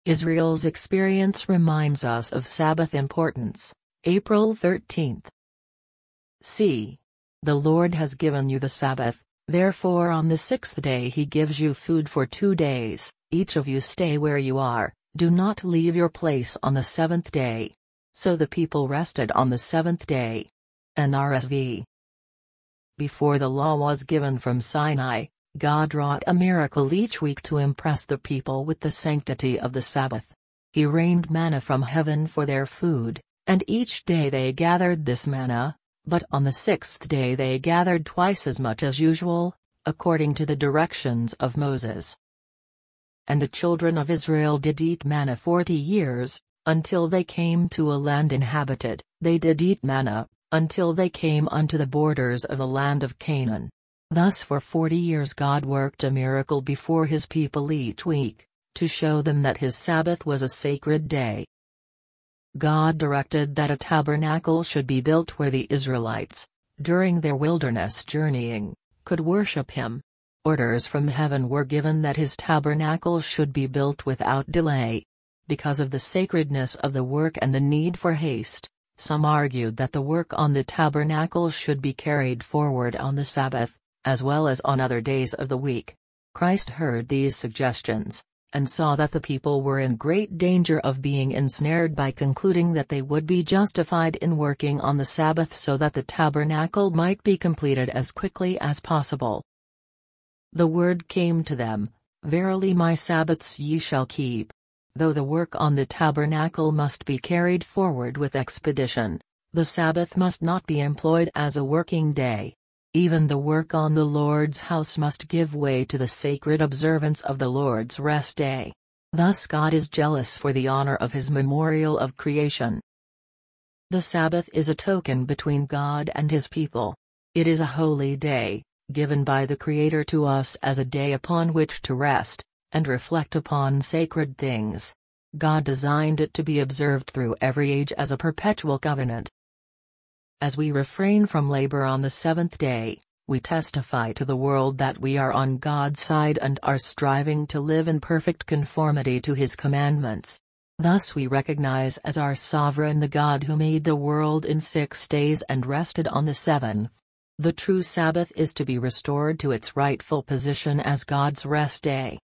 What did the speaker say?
Israel's experience reminds us of Sabbath importance. April 13. See. The Lord has given you the Sabbath, therefore on the sixth day he gives you food for 2 days, each of you stay where you are, do not leave your place on the seventh day. So the people rested on the seventh day. NRSV. Before the law was given from Sinai, God wrought a miracle each week to impress the people with the sanctity of the Sabbath. He rained manna from heaven for their food, and each day they gathered this manna, but on the sixth day they gathered twice as much as usual, according to the directions of Moses. And the children of Israel did eat manna 40 years, until they came to a land inhabited. They did eat manna, until they came unto the borders of the land of Canaan. Thus for 40 years God worked a miracle before his people each week, to show them that his Sabbath was a sacred day. God directed that a tabernacle should be built where the Israelites, during their wilderness journeying, could worship him. Orders from heaven were given that his tabernacle should be built without delay. Because of the sacredness of the work and the need for haste, some argued that the work on the tabernacle should be carried forward on the Sabbath, as well as on other days of the week. Christ heard these suggestions, and saw that the people were in great danger of being ensnared by concluding that they would be justified in working on the Sabbath so that the tabernacle might be completed as quickly as possible. The word came to them, "Verily my Sabbaths ye shall keep." Though the work on the tabernacle must be carried forward with expedition, the Sabbath must not be employed as a working day. Even the work on the Lord's house must give way to the sacred observance of the Lord's rest day. Thus God is jealous for the honor of his memorial of creation. The Sabbath is a token between God and his people. It is a holy day, given by the Creator to us as a day upon which to rest, and reflect upon sacred things. God designed it to be observed through every age as a perpetual covenant. As we refrain from labor on the seventh day, we testify to the world that we are on God's side and are striving to live in perfect conformity to his commandments. Thus we recognize as our sovereign the God who made the world in 6 days and rested on the seventh. The true Sabbath is to be restored to its rightful position as God's rest day.